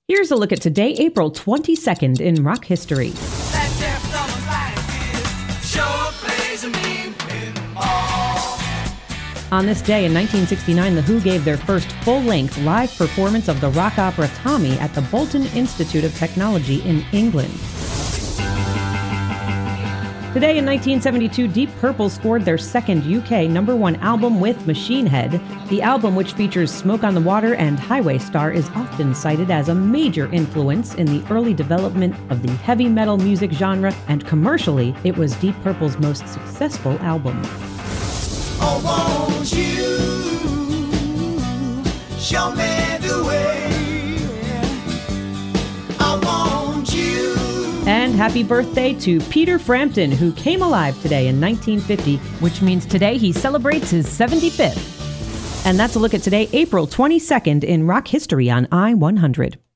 Here's a look at today, April 22nd in rock history. On this day in 1969, The Who gave their first full-length live performance of the rock opera Tommy at the Bolton Institute of Technology in England. Today in 1972, Deep Purple scored their second UK #1 album with Machine Head. The album, which features Smoke on the Water and Highway Star, is often cited as a major influence in the early development of the heavy metal music genre, and commercially, it was Deep Purple's most successful album. Oh, won't you show me the way? I want you. And happy birthday to Peter Frampton, who came alive today in 1950, which means today he celebrates his 75th. And that's a look at today, April 22nd in rock history on I-100.